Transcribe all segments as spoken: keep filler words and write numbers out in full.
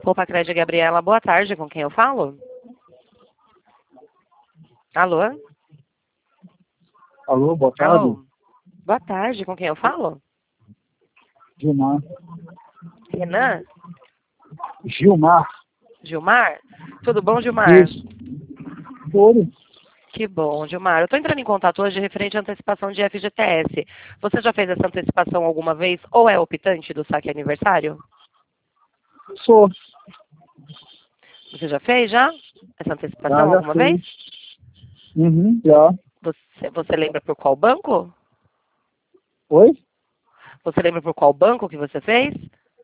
Poupa Crédito Gabriela, boa tarde, com quem eu falo? Alô? Alô, boa tarde. Alô? Boa tarde, com quem eu falo? Gilmar. Renan? Gilmar. Gilmar? Tudo bom, Gilmar? Isso. Tudo. Que bom, Gilmar. Eu estou entrando em contato hoje referente à antecipação de F G T S. Você já fez essa antecipação alguma vez ou é optante do saque aniversário? Sou. Você já fez já? Essa antecipação Já, já alguma fiz. vez? Uhum, já. Você, você lembra por qual banco? Oi? Você lembra por qual banco que você fez?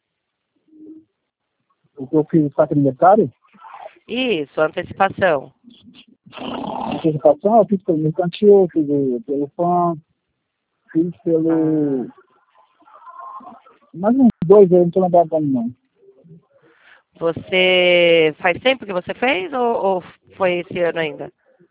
O que eu fiz o saque aniversário? Isso, antecipação. Antecipação, eu fiz pelo mercantil, fiz pelo P A N, fiz pelo... Ah. Mais uns dois aí, não tô lembrado como não. Você faz tempo que você fez ou, ou foi esse ano ainda?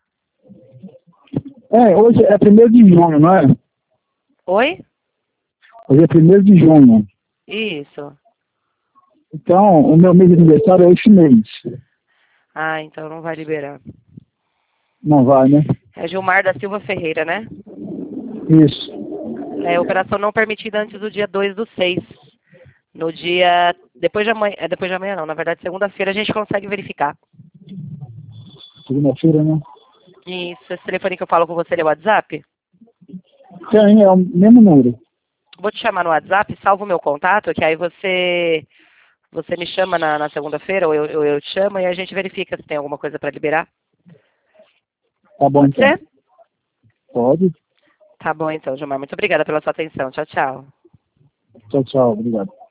É, hoje é primeiro de junho, não é? Oi? Hoje é primeiro de junho. Isso. Então, o meu mês de aniversário é esse mês. Ah, então não vai liberar. Não vai, né? É Gilmar da Silva Ferreira, né? Isso. É operação não permitida antes do dia dois do seis. No dia... Depois de amanhã... É depois de amanhã não. Na verdade, segunda-feira a gente consegue verificar. Segunda-feira, né? Isso. Esse telefone que eu falo com você é o WhatsApp? Tem, é o mesmo número. Vou te chamar no WhatsApp, salvo o meu contato, que aí você... Você me chama na, na segunda-feira ou eu, eu, eu te chamo e a gente verifica se tem alguma coisa para liberar. Tá bom, Pode então. ser? Pode. Tá bom então, Gilmar. Muito obrigada pela sua atenção. Tchau, tchau. Tchau, tchau. Obrigado.